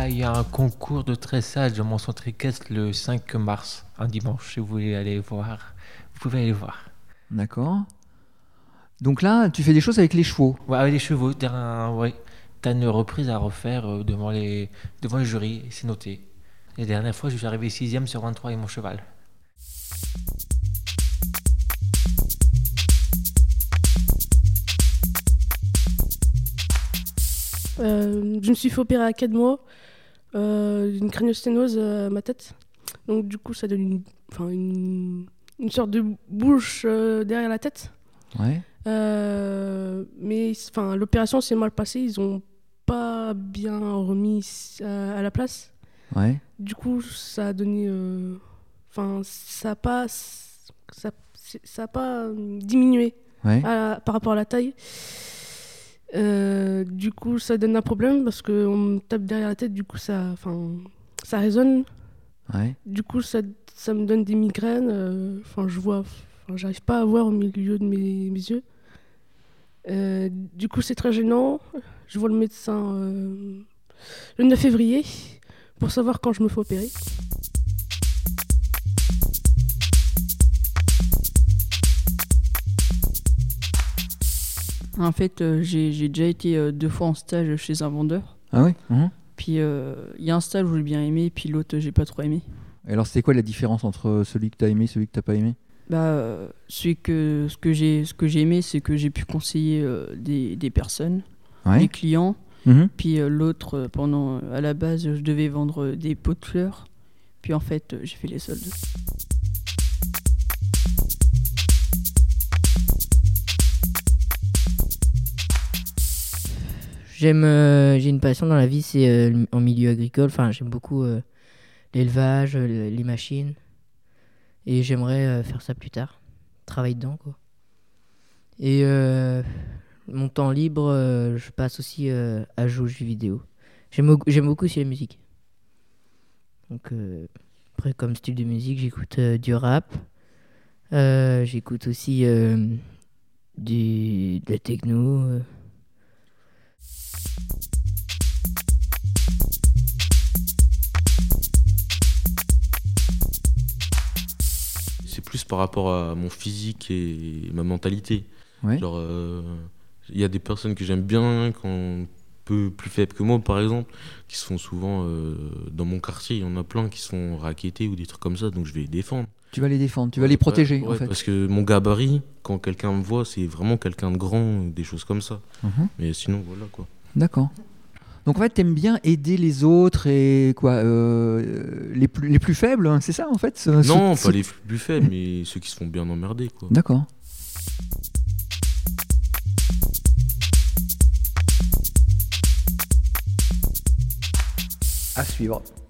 Là, il y a un concours de tressage de mon centre équestre le 5 mars, un dimanche. Si vous voulez aller voir, vous pouvez aller voir. D'accord. Donc là, tu fais des choses avec les chevaux. Ouais, avec les chevaux, ouais. T'as une reprise à refaire devant le jury, c'est noté. La dernière fois, je suis arrivé 6e sur 23 avec mon cheval. Je me suis fait opérer à 4 mois d'une craniosténose à ma tête. Donc du coup, ça donne une sorte de bouche derrière la tête. Ouais. Mais l'opération s'est mal passée. Ils ont pas bien remis à la place. Ouais. Du coup, ça a donné... ça n'a pas diminué Ouais. par rapport à la taille. Du coup, ça donne un problème parce qu'on me tape derrière la tête. Du coup, ça résonne. Ouais. Du coup, ça me donne des migraines. J'arrive pas à voir au milieu de mes yeux. Du coup, c'est très gênant. Je vois le médecin le 9 février pour savoir quand je me fais opérer. En fait, j'ai déjà été 2 fois en stage chez un vendeur. Ah oui. Puis il y a un stage où j'ai bien aimé, puis l'autre j'ai pas trop aimé. Et alors, c'était quoi la différence entre celui que tu as aimé et celui que tu n'as pas aimé ? Ce que j'ai aimé, c'est que j'ai pu conseiller des personnes, Ouais. des clients. Mhm. Puis l'autre, à la base, je devais vendre des pots de fleurs. Puis en fait, j'ai fait les soldes. J'ai une passion dans la vie, c'est en milieu agricole. Enfin, j'aime beaucoup l'élevage, les machines. Et j'aimerais faire ça plus tard. Travailler dedans, quoi. Et mon temps libre, je passe aussi à jouer aux jeux vidéo. J'aime beaucoup aussi la musique. Donc, après, comme style de musique, j'écoute du rap. J'écoute aussi de la techno. C'est plus par rapport à mon physique et ma mentalité. Ouais. Genre, il y a des personnes que j'aime bien, qui sont un peu plus faibles que moi, par exemple, qui se font souvent dans mon quartier. Il y en a plein qui se font racketter ou des trucs comme ça, donc je vais les défendre. Tu vas les défendre, tu vas les protéger, Ouais, en fait. parce que mon gabarit, quand quelqu'un me voit, c'est vraiment quelqu'un de grand, des choses comme ça. Mhm. Mais sinon, voilà quoi. D'accord. Donc en fait, t'aimes bien aider les autres et quoi, les plus faibles, hein, c'est ça en fait Non, pas les plus faibles, mais ceux qui se font bien emmerder, quoi. D'accord. À suivre.